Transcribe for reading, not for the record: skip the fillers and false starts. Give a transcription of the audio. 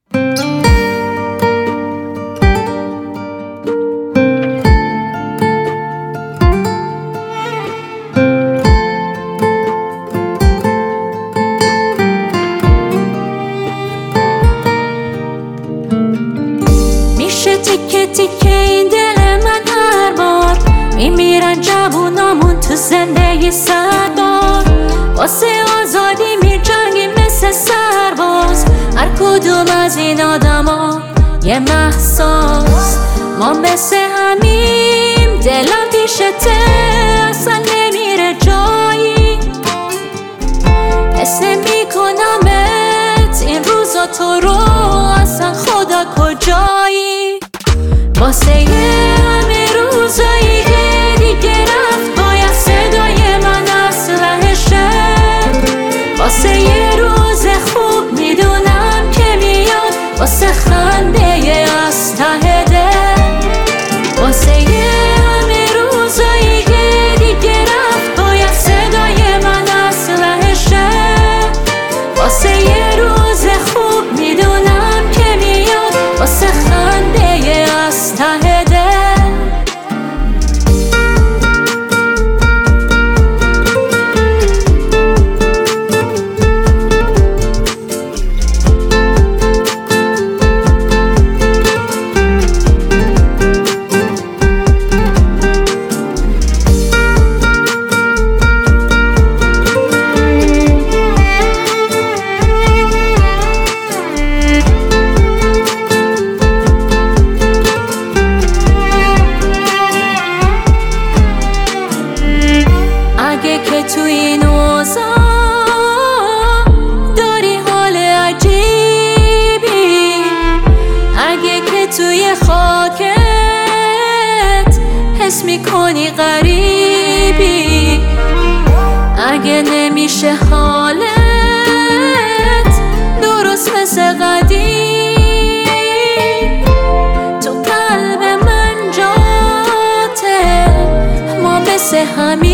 میشه تیکه تیکه این دل من هر بار میمیرن جوونامون تو زندگی سردار واسه آزادی میجنگیم مثل سرباز هر کدوم از این آدما یه محساس ما مثل همیم دلم پیشته اصلا نمیره جایی حس میکنمت این روزا تو رو اصلا خدا کجایی واسه همه روزایی که دیگه رفت باید صدای من اسلحشه واسه یه روز خوب میدونم که میاد واسه خنده از ته دل واسه همه روزایی که دیگه رفت باید صدای من اسلحشه واسه یه روز خوب میدونم که میاد واسه خنده از ته دل اگه که تو این اوضاع داری حال عجیبی اگه که توی خاکت حس میکنی غریبی اگه نمیشه حالت درست مثل قدیم تو قلب من جاته ما مثل همین